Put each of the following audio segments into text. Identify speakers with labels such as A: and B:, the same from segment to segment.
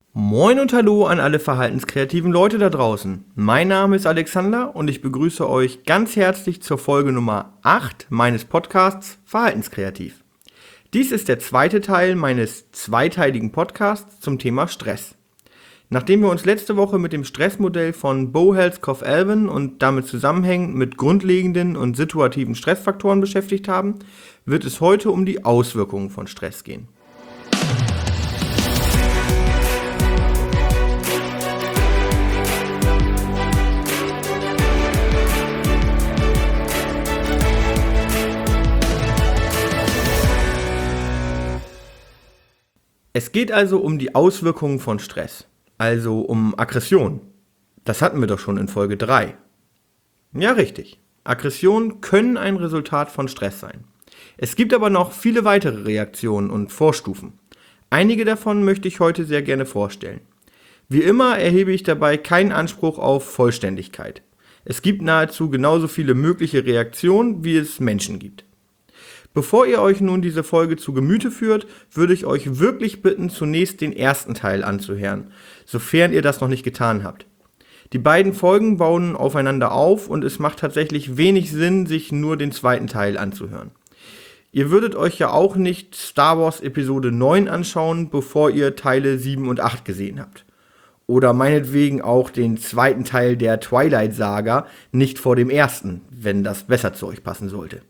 A: Moin und hallo an alle verhaltenskreativen Leute da draußen. Mein Name ist Alexander und ich begrüße euch ganz herzlich zur Folge Nummer 8 meines Podcasts Verhaltenskreativ. Dies ist der zweite Teil meines zweiteiligen Podcasts zum Thema Stress. Nachdem wir uns letzte Woche mit dem Stressmodell von Bohls-Koff-Alven und damit zusammenhängend mit grundlegenden und situativen Stressfaktoren beschäftigt haben, wird es heute um die Auswirkungen von Stress gehen. Es geht also um die Auswirkungen von Stress, also um Aggression. Das hatten wir doch schon in Folge 3. Ja, richtig. Aggressionen können ein Resultat von Stress sein. Es gibt aber noch viele weitere Reaktionen und Vorstufen. Einige davon möchte ich heute sehr gerne vorstellen. Wie immer erhebe ich dabei keinen Anspruch auf Vollständigkeit. Es gibt nahezu genauso viele mögliche Reaktionen, wie es Menschen gibt. Bevor ihr euch nun diese Folge zu Gemüte führt, würde ich euch wirklich bitten, zunächst den ersten Teil anzuhören, sofern ihr das noch nicht getan habt. Die beiden Folgen bauen aufeinander auf und es macht tatsächlich wenig Sinn, sich nur den zweiten Teil anzuhören. Ihr würdet euch ja auch nicht Star Wars Episode 9 anschauen, bevor ihr Teile 7 und 8 gesehen habt. Oder meinetwegen auch den zweiten Teil der Twilight-Saga nicht vor dem ersten, wenn das besser zu euch passen sollte.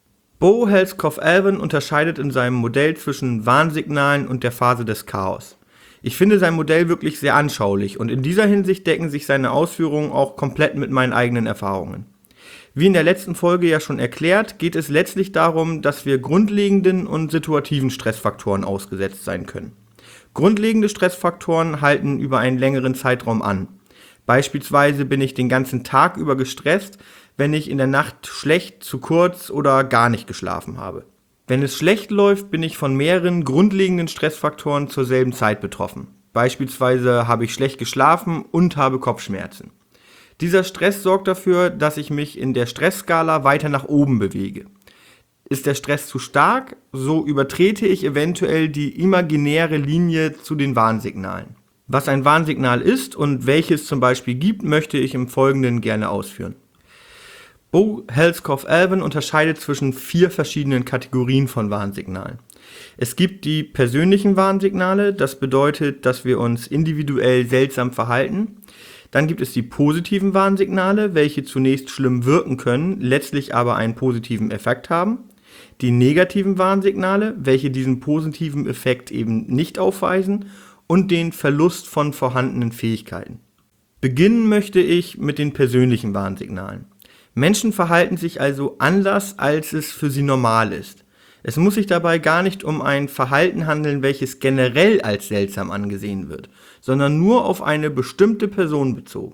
A: Bohls-Koff-Alven unterscheidet in seinem Modell zwischen Warnsignalen und der Phase des Chaos. Ich finde sein Modell wirklich sehr anschaulich und in dieser Hinsicht decken sich seine Ausführungen auch komplett mit meinen eigenen Erfahrungen. Wie in der letzten Folge ja schon erklärt, geht es letztlich darum, dass wir grundlegenden und situativen Stressfaktoren ausgesetzt sein können. Grundlegende Stressfaktoren halten über einen längeren Zeitraum an. Beispielsweise bin ich den ganzen Tag über gestresst, wenn ich in der Nacht schlecht, zu kurz oder gar nicht geschlafen habe. Wenn es schlecht läuft, bin ich von mehreren grundlegenden Stressfaktoren zur selben Zeit betroffen. Beispielsweise habe ich schlecht geschlafen und habe Kopfschmerzen. Dieser Stress sorgt dafür, dass ich mich in der Stressskala weiter nach oben bewege. Ist der Stress zu stark, so übertrete ich eventuell die imaginäre Linie zu den Warnsignalen. Was ein Warnsignal ist und welches zum Beispiel gibt, möchte ich im Folgenden gerne ausführen. Bohls-Koff-Alven unterscheidet zwischen 4 verschiedenen Kategorien von Warnsignalen. Es gibt die persönlichen Warnsignale, das bedeutet, dass wir uns individuell seltsam verhalten. Dann gibt es die positiven Warnsignale, welche zunächst schlimm wirken können, letztlich aber einen positiven Effekt haben. Die negativen Warnsignale, welche diesen positiven Effekt eben nicht aufweisen. Und den Verlust von vorhandenen Fähigkeiten. Beginnen möchte ich mit den persönlichen Warnsignalen. Menschen verhalten sich also anders, als es für sie normal ist. Es muss sich dabei gar nicht um ein Verhalten handeln, welches generell als seltsam angesehen wird, sondern nur auf eine bestimmte Person bezogen.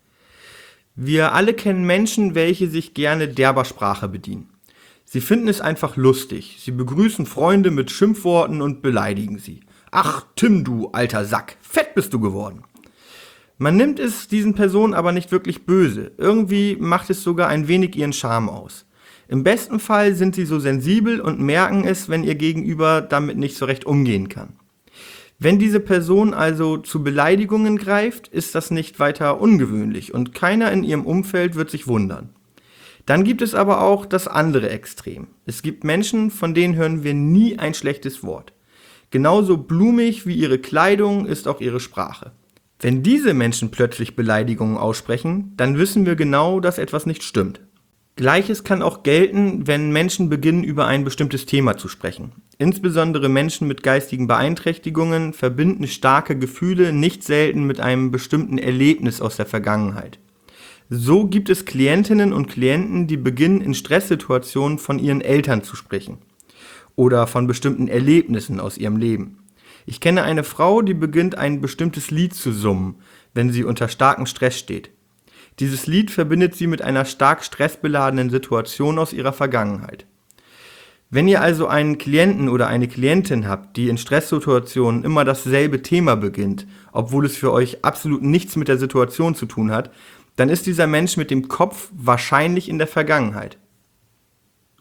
A: Wir alle kennen Menschen, welche sich gerne derber Sprache bedienen. Sie finden es einfach lustig, sie begrüßen Freunde mit Schimpfworten und beleidigen sie. Ach, Tim, du alter Sack, fett bist du geworden. Man nimmt es diesen Personen aber nicht wirklich böse. Irgendwie macht es sogar ein wenig ihren Charme aus. Im besten Fall sind sie so sensibel und merken es, wenn ihr Gegenüber damit nicht so recht umgehen kann. Wenn diese Person also zu Beleidigungen greift, ist das nicht weiter ungewöhnlich und keiner in ihrem Umfeld wird sich wundern. Dann gibt es aber auch das andere Extrem. Es gibt Menschen, von denen hören wir nie ein schlechtes Wort. Genauso blumig wie ihre Kleidung ist auch ihre Sprache. Wenn diese Menschen plötzlich Beleidigungen aussprechen, dann wissen wir genau, dass etwas nicht stimmt. Gleiches kann auch gelten, wenn Menschen beginnen, über ein bestimmtes Thema zu sprechen. Insbesondere Menschen mit geistigen Beeinträchtigungen verbinden starke Gefühle nicht selten mit einem bestimmten Erlebnis aus der Vergangenheit. So gibt es Klientinnen und Klienten, die beginnen, in Stresssituationen von ihren Eltern zu sprechen. Oder von bestimmten Erlebnissen aus ihrem Leben. Ich kenne eine Frau, die beginnt ein bestimmtes Lied zu summen, wenn sie unter starkem Stress steht. Dieses Lied verbindet sie mit einer stark stressbeladenen Situation aus ihrer Vergangenheit. Wenn ihr also einen Klienten oder eine Klientin habt, die in Stresssituationen immer dasselbe Thema beginnt, obwohl es für euch absolut nichts mit der Situation zu tun hat, dann ist dieser Mensch mit dem Kopf wahrscheinlich in der Vergangenheit.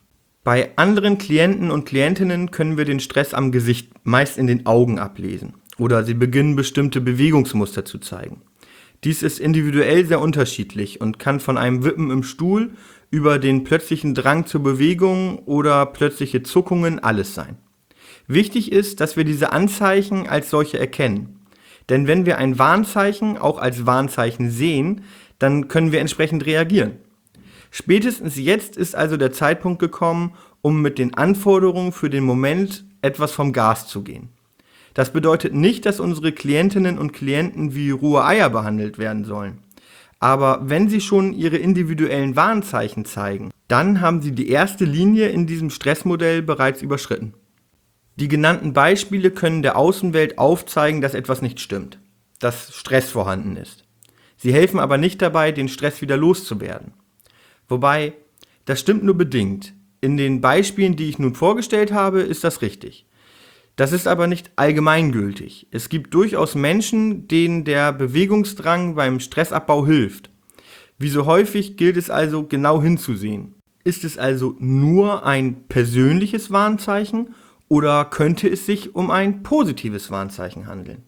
A: Bei anderen Klienten und Klientinnen können wir den Stress am Gesicht, meist in den Augen, ablesen. oder sie beginnen bestimmte Bewegungsmuster zu zeigen. Dies ist individuell sehr unterschiedlich und kann von einem Wippen im Stuhl über den plötzlichen Drang zur Bewegung oder plötzliche Zuckungen alles sein. Wichtig ist, dass wir diese Anzeichen als solche erkennen. Denn wenn wir ein Warnzeichen auch als Warnzeichen sehen, dann können wir entsprechend reagieren. Spätestens jetzt ist also der Zeitpunkt gekommen, um mit den Anforderungen für den Moment etwas vom Gas zu gehen. Das bedeutet nicht, dass unsere Klientinnen und Klienten wie rohe Eier behandelt werden sollen. Aber wenn sie schon ihre individuellen Warnzeichen zeigen, dann haben sie die erste Linie in diesem Stressmodell bereits überschritten. Die genannten Beispiele können der Außenwelt aufzeigen, dass etwas nicht stimmt, dass Stress vorhanden ist. Sie helfen aber nicht dabei, den Stress wieder loszuwerden. Wobei, das stimmt nur bedingt. In den Beispielen, die ich nun vorgestellt habe, ist das richtig. Das ist aber nicht allgemeingültig. Es gibt durchaus Menschen, denen der Bewegungsdrang beim Stressabbau hilft. Wie so häufig gilt es also genau hinzusehen. Ist es also nur ein persönliches Warnzeichen oder könnte es sich um ein positives Warnzeichen handeln?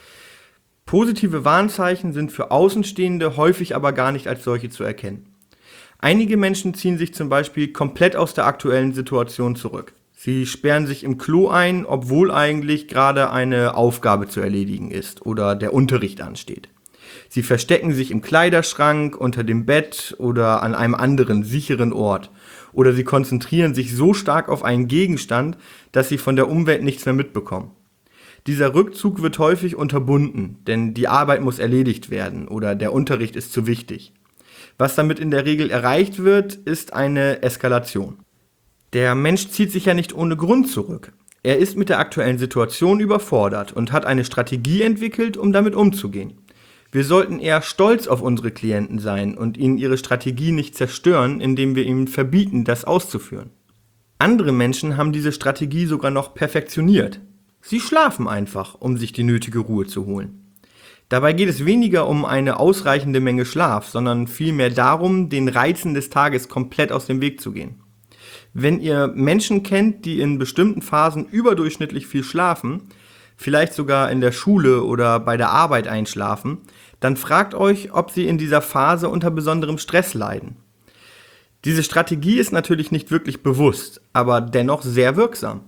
A: Positive Warnzeichen sind für Außenstehende häufig aber gar nicht als solche zu erkennen. Einige Menschen ziehen sich zum Beispiel komplett aus der aktuellen Situation zurück. Sie sperren sich im Klo ein, obwohl eigentlich gerade eine Aufgabe zu erledigen ist oder der Unterricht ansteht. Sie verstecken sich im Kleiderschrank, unter dem Bett oder an einem anderen sicheren Ort. Oder sie konzentrieren sich so stark auf einen Gegenstand, dass sie von der Umwelt nichts mehr mitbekommen. Dieser Rückzug wird häufig unterbunden, denn die Arbeit muss erledigt werden oder der Unterricht ist zu wichtig. Was damit in der Regel erreicht wird, ist eine Eskalation. Der Mensch zieht sich ja nicht ohne Grund zurück. Er ist mit der aktuellen Situation überfordert und hat eine Strategie entwickelt, um damit umzugehen. Wir sollten eher stolz auf unsere Klienten sein und ihnen ihre Strategie nicht zerstören, indem wir ihnen verbieten, das auszuführen. Andere Menschen haben diese Strategie sogar noch perfektioniert. Sie schlafen einfach, um sich die nötige Ruhe zu holen. Dabei geht es weniger um eine ausreichende Menge Schlaf, sondern vielmehr darum, den Reizen des Tages komplett aus dem Weg zu gehen. Wenn ihr Menschen kennt, die in bestimmten Phasen überdurchschnittlich viel schlafen, vielleicht sogar in der Schule oder bei der Arbeit einschlafen, dann fragt euch, ob sie in dieser Phase unter besonderem Stress leiden. Diese Strategie ist natürlich nicht wirklich bewusst, aber dennoch sehr wirksam.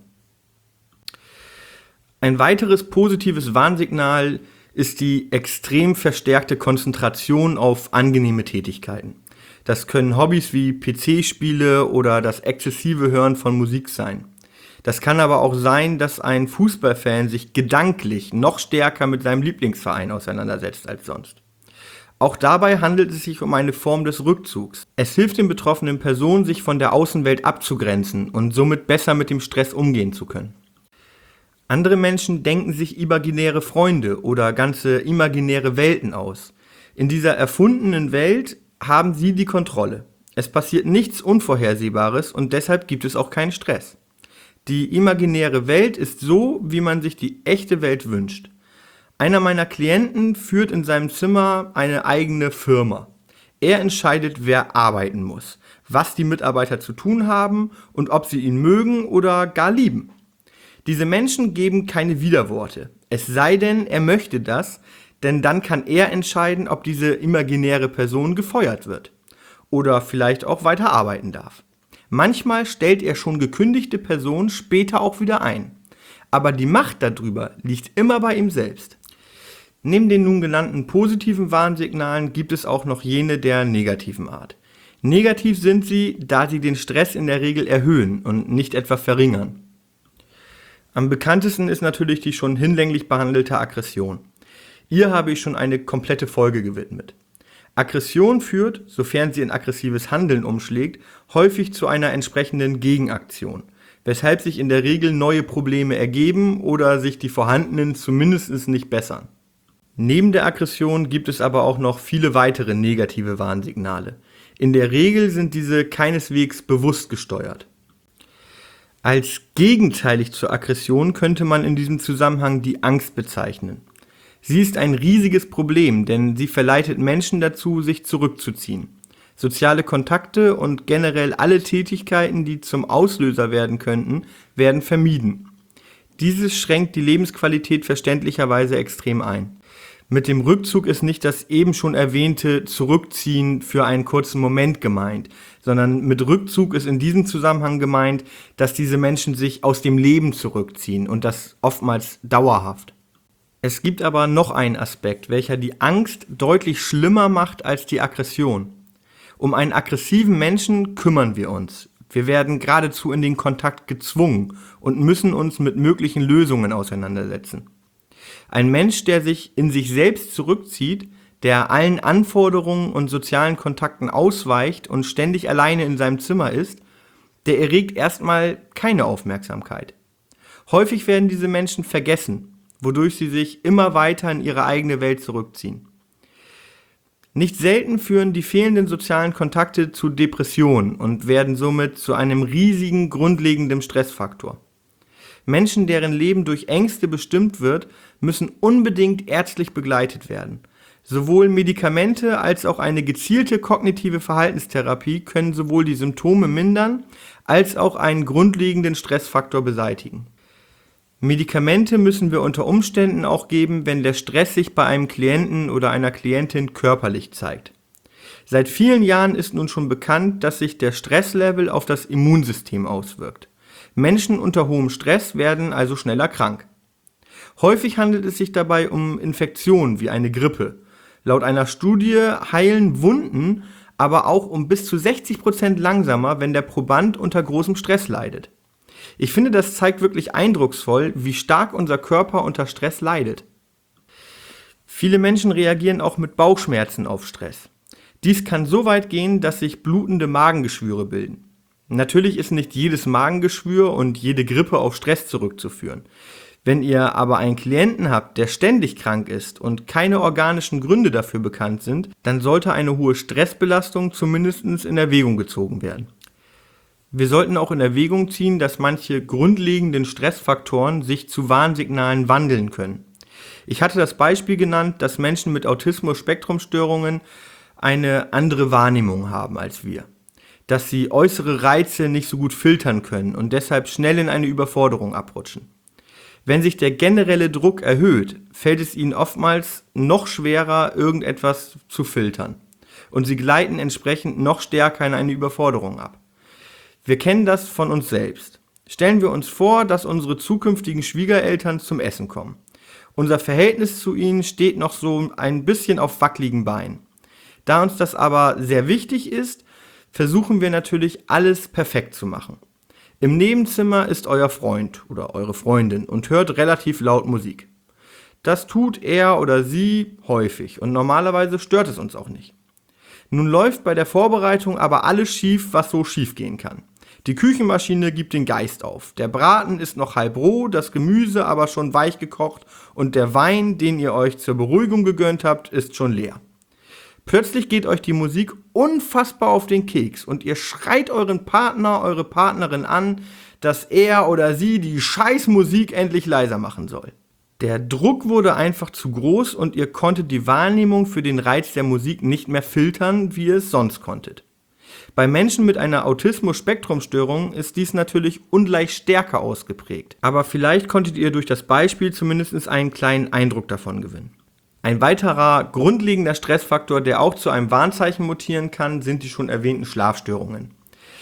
A: Ein weiteres positives Warnsignal ist die extrem verstärkte Konzentration auf angenehme Tätigkeiten. Das können Hobbys wie PC-Spiele oder das exzessive Hören von Musik sein. Das kann aber auch sein, dass ein Fußballfan sich gedanklich noch stärker mit seinem Lieblingsverein auseinandersetzt als sonst. Auch dabei handelt es sich um eine Form des Rückzugs. Es hilft den betroffenen Personen, sich von der Außenwelt abzugrenzen und somit besser mit dem Stress umgehen zu können. Andere Menschen denken sich imaginäre Freunde oder ganze imaginäre Welten aus. In dieser erfundenen Welt haben sie die Kontrolle. Es passiert nichts Unvorhersehbares und deshalb gibt es auch keinen Stress. Die imaginäre Welt ist so, wie man sich die echte Welt wünscht. Einer meiner Klienten führt in seinem Zimmer eine eigene Firma. Er entscheidet, wer arbeiten muss, was die Mitarbeiter zu tun haben und ob sie ihn mögen oder gar lieben. Diese Menschen geben keine Widerworte, es sei denn, er möchte das, denn dann kann er entscheiden, ob diese imaginäre Person gefeuert wird oder vielleicht auch weiter arbeiten darf. Manchmal stellt er schon gekündigte Personen später auch wieder ein, aber die Macht darüber liegt immer bei ihm selbst. Neben den nun genannten positiven Warnsignalen gibt es auch noch jene der negativen Art. Negativ sind sie, da sie den Stress in der Regel erhöhen und nicht etwa verringern. Am bekanntesten ist natürlich die schon hinlänglich behandelte Aggression. Ihr habe ich schon eine komplette Folge gewidmet. Aggression führt, sofern sie in aggressives Handeln umschlägt, häufig zu einer entsprechenden Gegenaktion, weshalb sich in der Regel neue Probleme ergeben oder sich die vorhandenen zumindest nicht bessern. Neben der Aggression gibt es aber auch noch viele weitere negative Warnsignale. In der Regel sind diese keineswegs bewusst gesteuert. Als gegenteilig zur Aggression könnte man in diesem Zusammenhang die Angst bezeichnen. Sie ist ein riesiges Problem, denn sie verleitet Menschen dazu, sich zurückzuziehen. Soziale Kontakte und generell alle Tätigkeiten, die zum Auslöser werden könnten, werden vermieden. Dieses schränkt die Lebensqualität verständlicherweise extrem ein. Mit dem Rückzug ist nicht das eben schon erwähnte Zurückziehen für einen kurzen Moment gemeint, sondern mit Rückzug ist in diesem Zusammenhang gemeint, dass diese Menschen sich aus dem Leben zurückziehen und das oftmals dauerhaft. Es gibt aber noch einen Aspekt, welcher die Angst deutlich schlimmer macht als die Aggression. Um einen aggressiven Menschen kümmern wir uns. Wir werden geradezu in den Kontakt gezwungen und müssen uns mit möglichen Lösungen auseinandersetzen. Ein Mensch, der sich in sich selbst zurückzieht, der allen Anforderungen und sozialen Kontakten ausweicht und ständig alleine in seinem Zimmer ist, der erregt erstmal keine Aufmerksamkeit. Häufig werden diese Menschen vergessen, wodurch sie sich immer weiter in ihre eigene Welt zurückziehen. Nicht selten führen die fehlenden sozialen Kontakte zu Depressionen und werden somit zu einem riesigen, grundlegenden Stressfaktor. Menschen, deren Leben durch Ängste bestimmt wird, müssen unbedingt ärztlich begleitet werden. Sowohl Medikamente als auch eine gezielte kognitive Verhaltenstherapie können sowohl die Symptome mindern, als auch einen grundlegenden Stressfaktor beseitigen. Medikamente müssen wir unter Umständen auch geben, wenn der Stress sich bei einem Klienten oder einer Klientin körperlich zeigt. Seit vielen Jahren ist nun schon bekannt, dass sich der Stresslevel auf das Immunsystem auswirkt. Menschen unter hohem Stress werden also schneller krank. Häufig handelt es sich dabei um Infektionen wie eine Grippe. Laut einer Studie heilen Wunden aber auch um bis zu 60% langsamer, wenn der Proband unter großem Stress leidet. Ich finde, das zeigt wirklich eindrucksvoll, wie stark unser Körper unter Stress leidet. Viele Menschen reagieren auch mit Bauchschmerzen auf Stress. Dies kann so weit gehen, dass sich blutende Magengeschwüre bilden. Natürlich ist nicht jedes Magengeschwür und jede Grippe auf Stress zurückzuführen. Wenn ihr aber einen Klienten habt, der ständig krank ist und keine organischen Gründe dafür bekannt sind, dann sollte eine hohe Stressbelastung zumindest in Erwägung gezogen werden. Wir sollten auch in Erwägung ziehen, dass manche grundlegenden Stressfaktoren sich zu Warnsignalen wandeln können. Ich hatte das Beispiel genannt, dass Menschen mit Autismus-Spektrumstörungen eine andere Wahrnehmung haben als wir. Dass sie äußere Reize nicht so gut filtern können und deshalb schnell in eine Überforderung abrutschen. Wenn sich der generelle Druck erhöht, fällt es ihnen oftmals noch schwerer, irgendetwas zu filtern. Und sie gleiten entsprechend noch stärker in eine Überforderung ab. Wir kennen das von uns selbst. Stellen wir uns vor, dass unsere zukünftigen Schwiegereltern zum Essen kommen. Unser Verhältnis zu ihnen steht noch so ein bisschen auf wackeligen Beinen. Da uns das aber sehr wichtig ist, versuchen wir natürlich alles perfekt zu machen. Im Nebenzimmer ist euer Freund oder eure Freundin und hört relativ laut Musik. Das tut er oder sie häufig und normalerweise stört es uns auch nicht. Nun läuft bei der Vorbereitung aber alles schief, was so schief gehen kann. Die Küchenmaschine gibt den Geist auf. Der Braten ist noch halb roh, das Gemüse aber schon weich gekocht und der Wein, den ihr euch zur Beruhigung gegönnt habt, ist schon leer. Plötzlich geht euch die Musik unfassbar auf den Keks und ihr schreit euren Partner, eure Partnerin an, dass er oder sie die Scheißmusik endlich leiser machen soll. Der Druck wurde einfach zu groß und ihr konntet die Wahrnehmung für den Reiz der Musik nicht mehr filtern, wie ihr es sonst konntet. Bei Menschen mit einer Autismus-Spektrum-Störung ist dies natürlich ungleich stärker ausgeprägt. Aber vielleicht konntet ihr durch das Beispiel zumindest einen kleinen Eindruck davon gewinnen. Ein weiterer grundlegender Stressfaktor, der auch zu einem Warnzeichen mutieren kann, sind die schon erwähnten Schlafstörungen.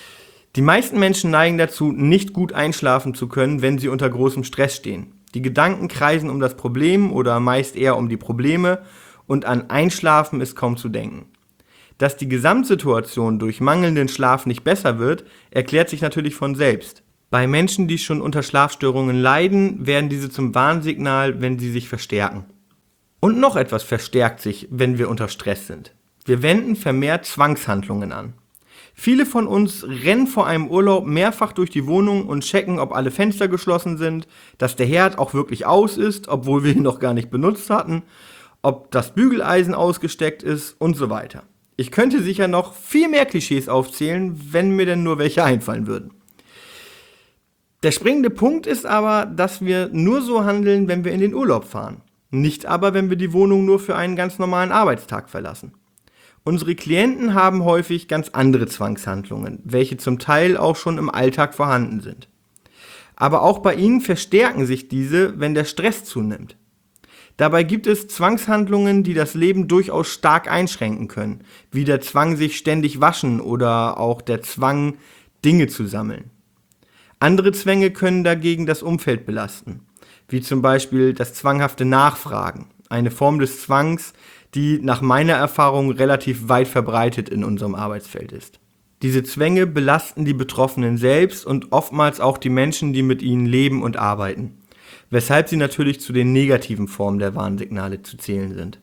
A: Die meisten Menschen neigen dazu, nicht gut einschlafen zu können, wenn sie unter großem Stress stehen. Die Gedanken kreisen um das Problem oder meist eher um die Probleme und an Einschlafen ist kaum zu denken. Dass die Gesamtsituation durch mangelnden Schlaf nicht besser wird, erklärt sich natürlich von selbst. Bei Menschen, die schon unter Schlafstörungen leiden, werden diese zum Warnsignal, wenn sie sich verstärken. Und noch etwas verstärkt sich, wenn wir unter Stress sind. Wir wenden vermehrt Zwangshandlungen an. Viele von uns rennen vor einem Urlaub mehrfach durch die Wohnung und checken, ob alle Fenster geschlossen sind, dass der Herd auch wirklich aus ist, obwohl wir ihn noch gar nicht benutzt hatten, ob das Bügeleisen ausgesteckt ist und so weiter. Ich könnte sicher noch viel mehr Klischees aufzählen, wenn mir denn nur welche einfallen würden. Der springende Punkt ist aber, dass wir nur so handeln, wenn wir in den Urlaub fahren. Nicht aber, wenn wir die Wohnung nur für einen ganz normalen Arbeitstag verlassen. Unsere Klienten haben häufig ganz andere Zwangshandlungen, welche zum Teil auch schon im Alltag vorhanden sind. Aber auch bei ihnen verstärken sich diese, wenn der Stress zunimmt. Dabei gibt es Zwangshandlungen, die das Leben durchaus stark einschränken können, wie der Zwang, sich ständig waschen oder auch der Zwang, Dinge zu sammeln. Andere Zwänge können dagegen das Umfeld belasten, wie zum Beispiel das zwanghafte Nachfragen, eine Form des Zwangs, die nach meiner Erfahrung relativ weit verbreitet in unserem Arbeitsfeld ist. Diese Zwänge belasten die Betroffenen selbst und oftmals auch die Menschen, die mit ihnen leben und arbeiten, weshalb sie natürlich zu den negativen Formen der Warnsignale zu zählen sind.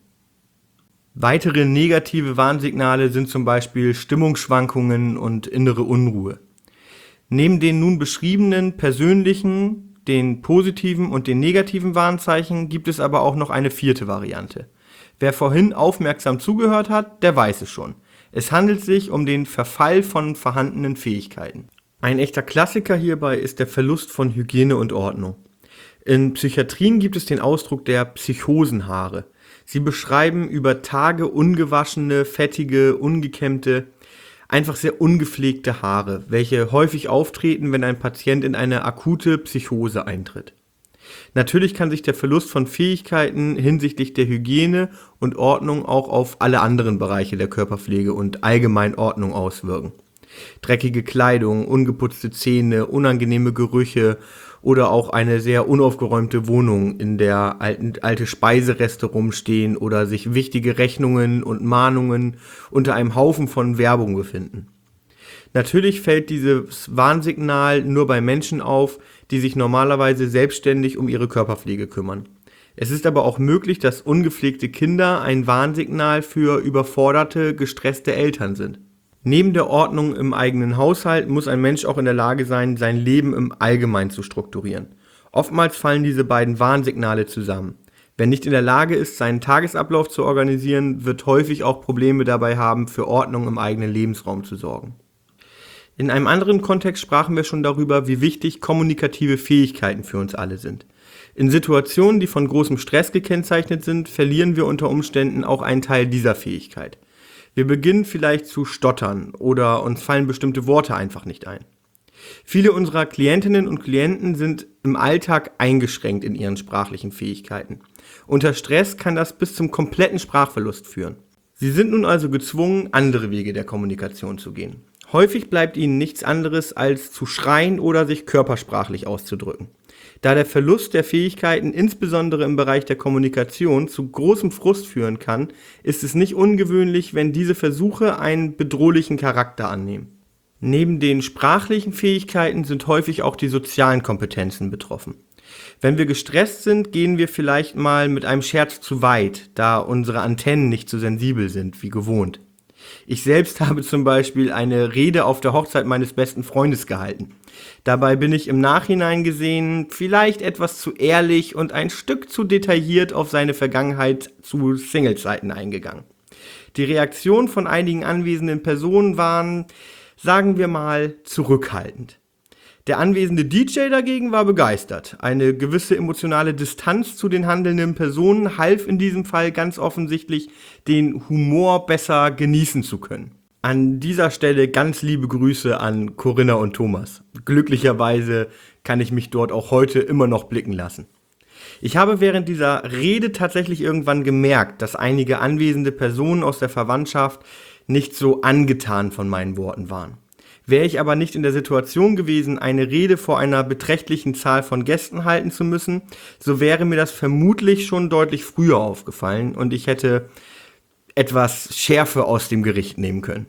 A: Weitere negative Warnsignale sind zum Beispiel Stimmungsschwankungen und innere Unruhe. Neben den nun beschriebenen persönlichen, den positiven und den negativen Warnzeichen gibt es aber auch noch eine vierte Variante. Wer vorhin aufmerksam zugehört hat, der weiß es schon. Es handelt sich um den Verfall von vorhandenen Fähigkeiten. Ein echter Klassiker hierbei ist der Verlust von Hygiene und Ordnung. In Psychiatrien gibt es den Ausdruck der Psychosenhaare. Sie beschreiben über Tage ungewaschene, fettige, ungekämmte, einfach sehr ungepflegte Haare, welche häufig auftreten, wenn ein Patient in eine akute Psychose eintritt. Natürlich kann sich der Verlust von Fähigkeiten hinsichtlich der Hygiene und Ordnung auch auf alle anderen Bereiche der Körperpflege und allgemein Ordnung auswirken. Dreckige Kleidung, ungeputzte Zähne, unangenehme Gerüche oder auch eine sehr unaufgeräumte Wohnung, in der alte Speisereste rumstehen oder sich wichtige Rechnungen und Mahnungen unter einem Haufen von Werbung befinden. Natürlich fällt dieses Warnsignal nur bei Menschen auf, die sich normalerweise selbstständig um ihre Körperpflege kümmern. Es ist aber auch möglich, dass ungepflegte Kinder ein Warnsignal für überforderte, gestresste Eltern sind. Neben der Ordnung im eigenen Haushalt muss ein Mensch auch in der Lage sein, sein Leben im Allgemeinen zu strukturieren. Oftmals fallen diese beiden Warnsignale zusammen. Wer nicht in der Lage ist, seinen Tagesablauf zu organisieren, wird häufig auch Probleme dabei haben, für Ordnung im eigenen Lebensraum zu sorgen. In einem anderen Kontext sprachen wir schon darüber, wie wichtig kommunikative Fähigkeiten für uns alle sind. In Situationen, die von großem Stress gekennzeichnet sind, verlieren wir unter Umständen auch einen Teil dieser Fähigkeit. Wir beginnen vielleicht zu stottern oder uns fallen bestimmte Worte einfach nicht ein. Viele unserer Klientinnen und Klienten sind im Alltag eingeschränkt in ihren sprachlichen Fähigkeiten. Unter Stress kann das bis zum kompletten Sprachverlust führen. Sie sind nun also gezwungen, andere Wege der Kommunikation zu gehen. Häufig bleibt ihnen nichts anderes, als zu schreien oder sich körpersprachlich auszudrücken. Da der Verlust der Fähigkeiten insbesondere im Bereich der Kommunikation zu großem Frust führen kann, ist es nicht ungewöhnlich, wenn diese Versuche einen bedrohlichen Charakter annehmen. Neben den sprachlichen Fähigkeiten sind häufig auch die sozialen Kompetenzen betroffen. Wenn wir gestresst sind, gehen wir vielleicht mal mit einem Scherz zu weit, da unsere Antennen nicht so sensibel sind wie gewohnt. Ich selbst habe zum Beispiel eine Rede auf der Hochzeit meines besten Freundes gehalten. Dabei bin ich im Nachhinein gesehen vielleicht etwas zu ehrlich und ein Stück zu detailliert auf seine Vergangenheit zu Singlezeiten eingegangen. Die Reaktion von einigen anwesenden Personen waren, sagen wir mal, zurückhaltend. Der anwesende DJ dagegen war begeistert. Eine gewisse emotionale Distanz zu den handelnden Personen half in diesem Fall ganz offensichtlich, den Humor besser genießen zu können. An dieser Stelle ganz liebe Grüße an Corinna und Thomas. Glücklicherweise kann ich mich dort auch heute immer noch blicken lassen. Ich habe während dieser Rede tatsächlich irgendwann gemerkt, dass einige anwesende Personen aus der Verwandtschaft nicht so angetan von meinen Worten waren. Wäre ich aber nicht in der Situation gewesen, eine Rede vor einer beträchtlichen Zahl von Gästen halten zu müssen, so wäre mir das vermutlich schon deutlich früher aufgefallen und ich hätte etwas Schärfe aus dem Gericht nehmen können.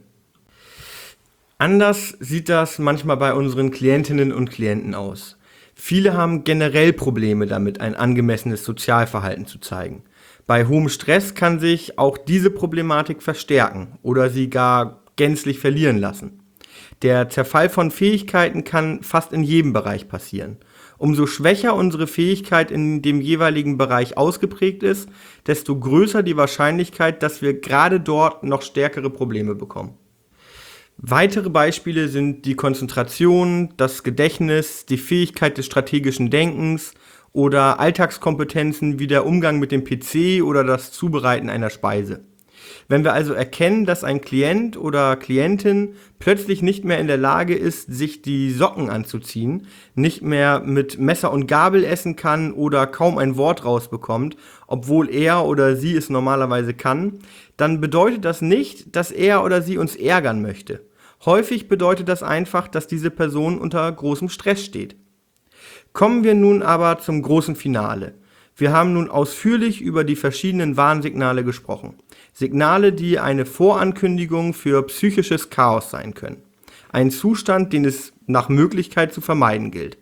A: Anders sieht das manchmal bei unseren Klientinnen und Klienten aus. Viele haben generell Probleme damit, ein angemessenes Sozialverhalten zu zeigen. Bei hohem Stress kann sich auch diese Problematik verstärken oder sie gar gänzlich verlieren lassen. Der Zerfall von Fähigkeiten kann fast in jedem Bereich passieren. Umso schwächer unsere Fähigkeit in dem jeweiligen Bereich ausgeprägt ist, desto größer die Wahrscheinlichkeit, dass wir gerade dort noch stärkere Probleme bekommen. Weitere Beispiele sind die Konzentration, das Gedächtnis, die Fähigkeit des strategischen Denkens oder Alltagskompetenzen wie der Umgang mit dem PC oder das Zubereiten einer Speise. Wenn wir also erkennen, dass ein Klient oder Klientin plötzlich nicht mehr in der Lage ist, sich die Socken anzuziehen, nicht mehr mit Messer und Gabel essen kann oder kaum ein Wort rausbekommt, obwohl er oder sie es normalerweise kann, dann bedeutet das nicht, dass er oder sie uns ärgern möchte. Häufig bedeutet das einfach, dass diese Person unter großem Stress steht. Kommen wir nun aber zum großen Finale. Wir haben nun ausführlich über die verschiedenen Warnsignale gesprochen. Signale, die eine Vorankündigung für psychisches Chaos sein können. Ein Zustand, den es nach Möglichkeit zu vermeiden gilt.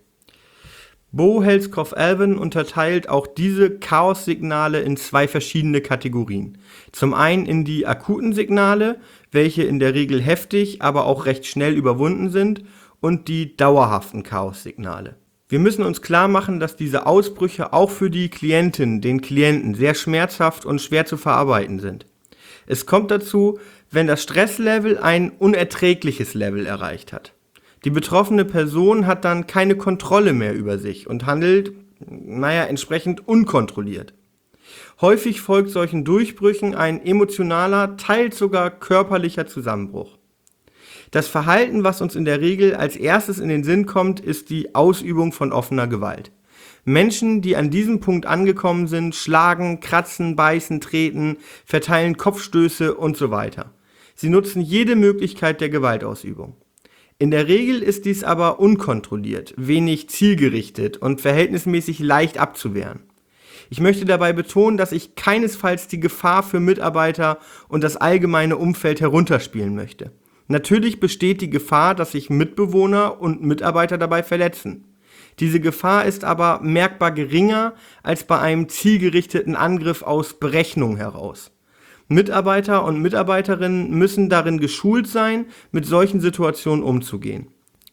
A: Bo Hellscoff-Alvin unterteilt auch diese Chaos-Signale in zwei verschiedene Kategorien. Zum einen in die akuten Signale, welche in der Regel heftig, aber auch recht schnell überwunden sind, und die dauerhaften Chaos-Signale. Wir müssen uns klar machen, dass diese Ausbrüche auch für die Klientin, den Klienten sehr schmerzhaft und schwer zu verarbeiten sind. Es kommt dazu, wenn das Stresslevel ein unerträgliches Level erreicht hat. Die betroffene Person hat dann keine Kontrolle mehr über sich und handelt, entsprechend unkontrolliert. Häufig folgt solchen Durchbrüchen ein emotionaler, teils sogar körperlicher Zusammenbruch. Das Verhalten, was uns in der Regel als erstes in den Sinn kommt, ist die Ausübung von offener Gewalt. Menschen, die an diesem Punkt angekommen sind, schlagen, kratzen, beißen, treten, verteilen Kopfstöße und so weiter. Sie nutzen jede Möglichkeit der Gewaltausübung. In der Regel ist dies aber unkontrolliert, wenig zielgerichtet und verhältnismäßig leicht abzuwehren. Ich möchte dabei betonen, dass ich keinesfalls die Gefahr für Mitarbeiter und das allgemeine Umfeld herunterspielen möchte. Natürlich besteht die Gefahr, dass sich Mitbewohner und Mitarbeiter dabei verletzen. Diese Gefahr ist aber merkbar geringer als bei einem zielgerichteten Angriff aus Berechnung heraus. Mitarbeiter und Mitarbeiterinnen müssen darin geschult sein, mit solchen Situationen umzugehen.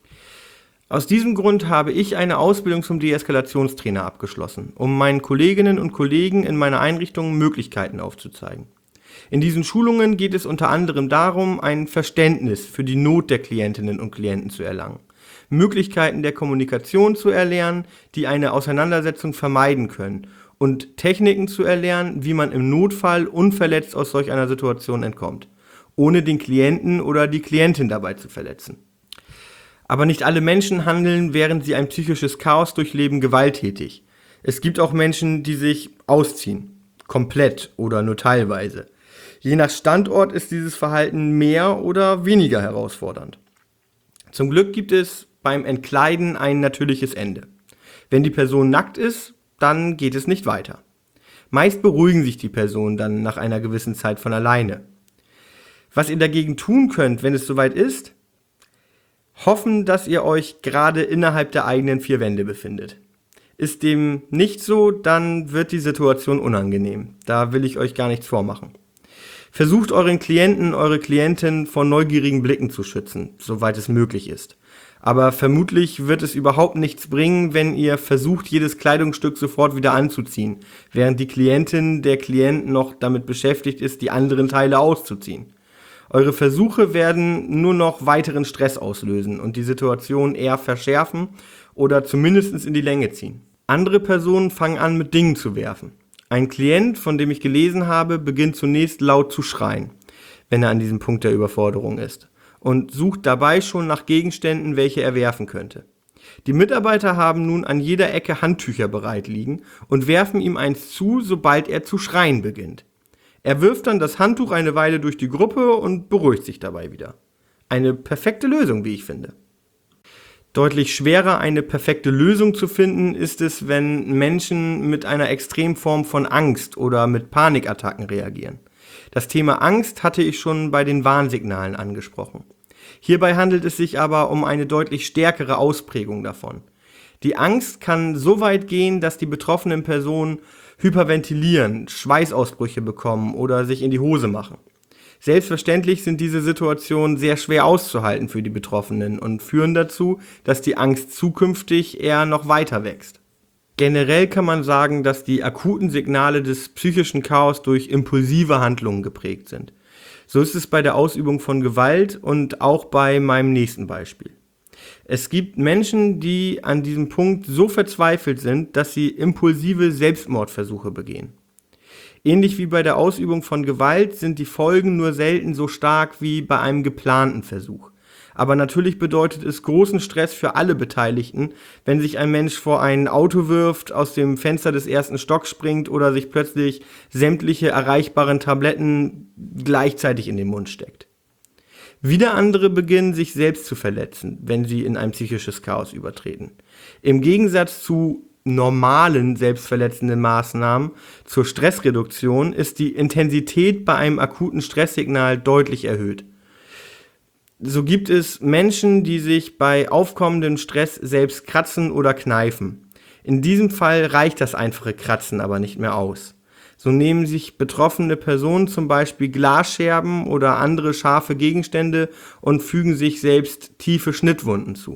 A: Aus diesem Grund habe ich eine Ausbildung zum Deeskalationstrainer abgeschlossen, um meinen Kolleginnen und Kollegen in meiner Einrichtung Möglichkeiten aufzuzeigen. In diesen Schulungen geht es unter anderem darum, ein Verständnis für die Not der Klientinnen und Klienten zu erlangen, Möglichkeiten der Kommunikation zu erlernen, die eine Auseinandersetzung vermeiden können, und Techniken zu erlernen, wie man im Notfall unverletzt aus solch einer Situation entkommt, ohne den Klienten oder die Klientin dabei zu verletzen. Aber nicht alle Menschen handeln, während sie ein psychisches Chaos durchleben, gewalttätig. Es gibt auch Menschen, die sich ausziehen, komplett oder nur teilweise. Je nach Standort ist dieses Verhalten mehr oder weniger herausfordernd. Zum Glück gibt es beim Entkleiden ein natürliches Ende. Wenn die Person nackt ist, dann geht es nicht weiter. Meist beruhigen sich die Personen dann nach einer gewissen Zeit von alleine. Was ihr dagegen tun könnt, wenn es soweit ist: hoffen, dass ihr euch gerade innerhalb der eigenen vier Wände befindet. Ist dem nicht so, dann wird die Situation unangenehm. Da will ich euch gar nichts vormachen. Versucht euren Klienten, eure Klientin vor neugierigen Blicken zu schützen, soweit es möglich ist. Aber vermutlich wird es überhaupt nichts bringen, wenn ihr versucht, jedes Kleidungsstück sofort wieder anzuziehen, während die Klientin, der Klient noch damit beschäftigt ist, die anderen Teile auszuziehen. Eure Versuche werden nur noch weiteren Stress auslösen und die Situation eher verschärfen oder zumindest in die Länge ziehen. Andere Personen fangen an, mit Dingen zu werfen. Ein Klient, von dem ich gelesen habe, beginnt zunächst laut zu schreien, wenn er an diesem Punkt der Überforderung ist, und sucht dabei schon nach Gegenständen, welche er werfen könnte. Die Mitarbeiter haben nun an jeder Ecke Handtücher bereit liegen und werfen ihm eins zu, sobald er zu schreien beginnt. Er wirft dann das Handtuch eine Weile durch die Gruppe und beruhigt sich dabei wieder. Eine perfekte Lösung, wie ich finde. Deutlich schwerer, eine perfekte Lösung zu finden, ist es, wenn Menschen mit einer Extremform von Angst oder mit Panikattacken reagieren. Das Thema Angst hatte ich schon bei den Warnsignalen angesprochen. Hierbei handelt es sich aber um eine deutlich stärkere Ausprägung davon. Die Angst kann so weit gehen, dass die betroffenen Personen hyperventilieren, Schweißausbrüche bekommen oder sich in die Hose machen. Selbstverständlich sind diese Situationen sehr schwer auszuhalten für die Betroffenen und führen dazu, dass die Angst zukünftig eher noch weiter wächst. Generell kann man sagen, dass die akuten Signale des psychischen Chaos durch impulsive Handlungen geprägt sind. So ist es bei der Ausübung von Gewalt und auch bei meinem nächsten Beispiel. Es gibt Menschen, die an diesem Punkt so verzweifelt sind, dass sie impulsive Selbstmordversuche begehen. Ähnlich wie bei der Ausübung von Gewalt sind die Folgen nur selten so stark wie bei einem geplanten Versuch. Aber natürlich bedeutet es großen Stress für alle Beteiligten, wenn sich ein Mensch vor ein Auto wirft, aus dem Fenster des ersten Stocks springt oder sich plötzlich sämtliche erreichbaren Tabletten gleichzeitig in den Mund steckt. Wieder andere beginnen, sich selbst zu verletzen, wenn sie in ein psychisches Chaos übertreten. Im Gegensatz zu normalen selbstverletzenden Maßnahmen zur Stressreduktion ist die Intensität bei einem akuten Stresssignal deutlich erhöht. So gibt es Menschen, die sich bei aufkommendem Stress selbst kratzen oder kneifen. In diesem Fall reicht das einfache Kratzen aber nicht mehr aus. So nehmen sich betroffene Personen zum Beispiel Glasscherben oder andere scharfe Gegenstände und fügen sich selbst tiefe Schnittwunden zu.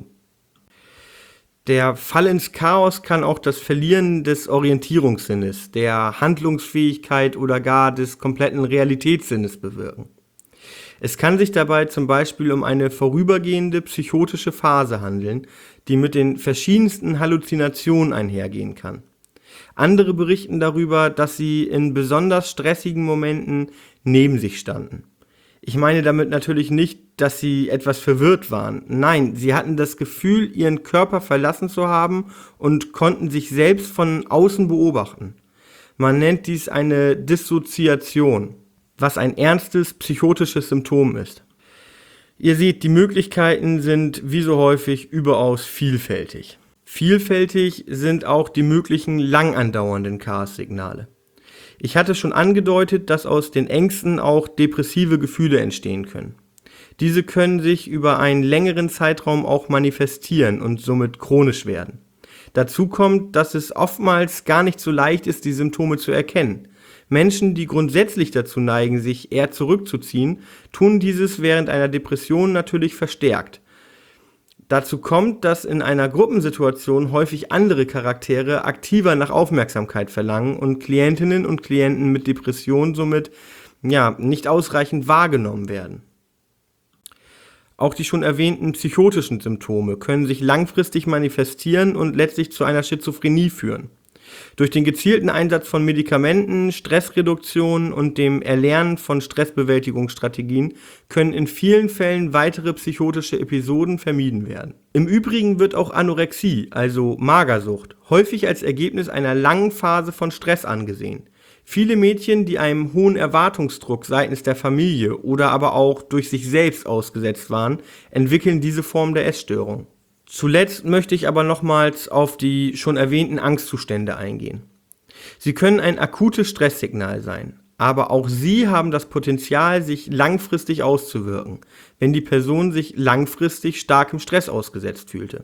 A: Der Fall ins Chaos kann auch das Verlieren des Orientierungssinnes, der Handlungsfähigkeit oder gar des kompletten Realitätssinnes bewirken. Es kann sich dabei zum Beispiel um eine vorübergehende psychotische Phase handeln, die mit den verschiedensten Halluzinationen einhergehen kann. Andere berichten darüber, dass sie in besonders stressigen Momenten neben sich standen. Ich meine damit natürlich nicht, dass sie etwas verwirrt waren. Nein, sie hatten das Gefühl, ihren Körper verlassen zu haben und konnten sich selbst von außen beobachten. Man nennt dies eine Dissoziation, was ein ernstes psychotisches Symptom ist. Ihr seht, die Möglichkeiten sind wie so häufig überaus vielfältig. Vielfältig sind auch die möglichen lang andauernden Chaos-Signale. Ich hatte schon angedeutet, dass aus den Ängsten auch depressive Gefühle entstehen können. Diese können sich über einen längeren Zeitraum auch manifestieren und somit chronisch werden. Dazu kommt, dass es oftmals gar nicht so leicht ist, die Symptome zu erkennen. Menschen, die grundsätzlich dazu neigen, sich eher zurückzuziehen, tun dieses während einer Depression natürlich verstärkt. Dazu kommt, dass in einer Gruppensituation häufig andere Charaktere aktiver nach Aufmerksamkeit verlangen und Klientinnen und Klienten mit Depression somit nicht ausreichend wahrgenommen werden. Auch die schon erwähnten psychotischen Symptome können sich langfristig manifestieren und letztlich zu einer Schizophrenie führen. Durch den gezielten Einsatz von Medikamenten, Stressreduktion und dem Erlernen von Stressbewältigungsstrategien können in vielen Fällen weitere psychotische Episoden vermieden werden. Im Übrigen wird auch Anorexie, also Magersucht, häufig als Ergebnis einer langen Phase von Stress angesehen. Viele Mädchen, die einem hohen Erwartungsdruck seitens der Familie oder aber auch durch sich selbst ausgesetzt waren, entwickeln diese Form der Essstörung. Zuletzt möchte ich aber nochmals auf die schon erwähnten Angstzustände eingehen. Sie können ein akutes Stresssignal sein, aber auch sie haben das Potenzial, sich langfristig auszuwirken, wenn die Person sich langfristig starkem Stress ausgesetzt fühlte.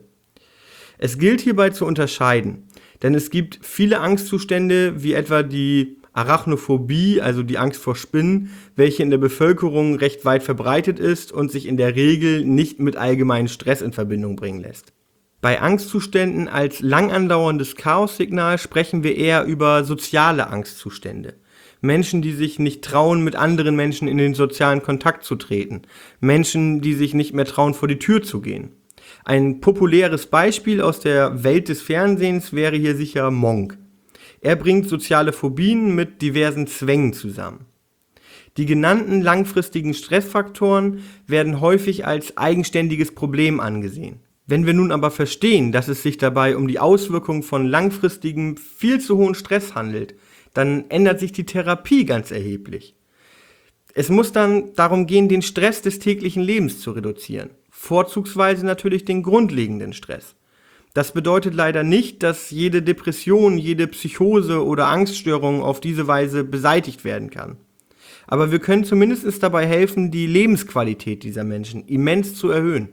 A: Es gilt hierbei zu unterscheiden, denn es gibt viele Angstzustände, wie etwa die Arachnophobie, also die Angst vor Spinnen, welche in der Bevölkerung recht weit verbreitet ist und sich in der Regel nicht mit allgemeinem Stress in Verbindung bringen lässt. Bei Angstzuständen als lang andauerndes Chaos-Signal sprechen wir eher über soziale Angstzustände. Menschen, die sich nicht trauen, mit anderen Menschen in den sozialen Kontakt zu treten. Menschen, die sich nicht mehr trauen, vor die Tür zu gehen. Ein populäres Beispiel aus der Welt des Fernsehens wäre hier sicher Monk. Er bringt soziale Phobien mit diversen Zwängen zusammen. Die genannten langfristigen Stressfaktoren werden häufig als eigenständiges Problem angesehen. Wenn wir nun aber verstehen, dass es sich dabei um die Auswirkung von langfristigem, viel zu hohen Stress handelt, dann ändert sich die Therapie ganz erheblich. Es muss dann darum gehen, den Stress des täglichen Lebens zu reduzieren. Vorzugsweise natürlich den grundlegenden Stress. Das bedeutet leider nicht, dass jede Depression, jede Psychose oder Angststörung auf diese Weise beseitigt werden kann. Aber wir können zumindest dabei helfen, die Lebensqualität dieser Menschen immens zu erhöhen.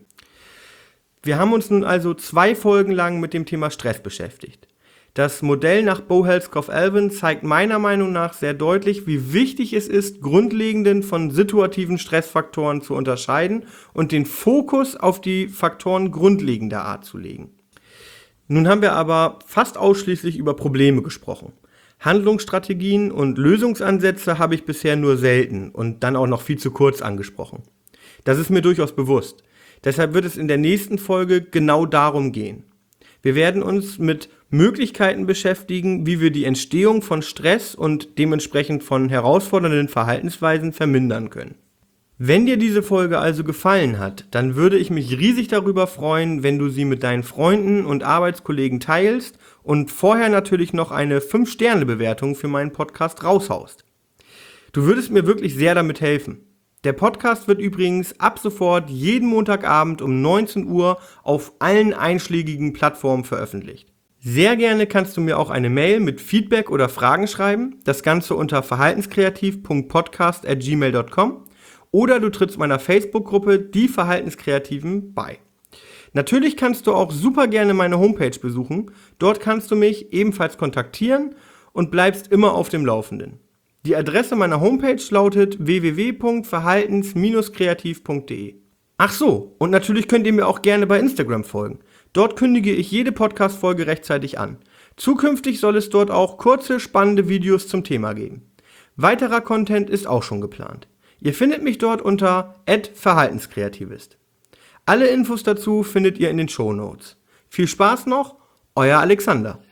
A: Wir haben uns nun also 2 Folgen lang mit dem Thema Stress beschäftigt. Das Modell nach Bohelskopf-Alvin zeigt meiner Meinung nach sehr deutlich, wie wichtig es ist, grundlegenden von situativen Stressfaktoren zu unterscheiden und den Fokus auf die Faktoren grundlegender Art zu legen. Nun haben wir aber fast ausschließlich über Probleme gesprochen. Handlungsstrategien und Lösungsansätze habe ich bisher nur selten und dann auch noch viel zu kurz angesprochen. Das ist mir durchaus bewusst. Deshalb wird es in der nächsten Folge genau darum gehen. Wir werden uns mit Möglichkeiten beschäftigen, wie wir die Entstehung von Stress und dementsprechend von herausfordernden Verhaltensweisen vermindern können. Wenn dir diese Folge also gefallen hat, dann würde ich mich riesig darüber freuen, wenn du sie mit deinen Freunden und Arbeitskollegen teilst und vorher natürlich noch eine 5-Sterne-Bewertung für meinen Podcast raushaust. Du würdest mir wirklich sehr damit helfen. Der Podcast wird übrigens ab sofort jeden Montagabend um 19 Uhr auf allen einschlägigen Plattformen veröffentlicht. Sehr gerne kannst du mir auch eine Mail mit Feedback oder Fragen schreiben, das Ganze unter verhaltenskreativ.podcast@gmail.com oder du trittst meiner Facebook-Gruppe Die Verhaltenskreativen bei. Natürlich kannst du auch super gerne meine Homepage besuchen, dort kannst du mich ebenfalls kontaktieren und bleibst immer auf dem Laufenden. Die Adresse meiner Homepage lautet www.verhaltens-kreativ.de. Ach so, und natürlich könnt ihr mir auch gerne bei Instagram folgen. Dort kündige ich jede Podcast-Folge rechtzeitig an. Zukünftig soll es dort auch kurze, spannende Videos zum Thema geben. Weiterer Content ist auch schon geplant. Ihr findet mich dort unter @verhaltenskreativist. Alle Infos dazu findet ihr in den Shownotes. Viel Spaß noch, euer Alexander.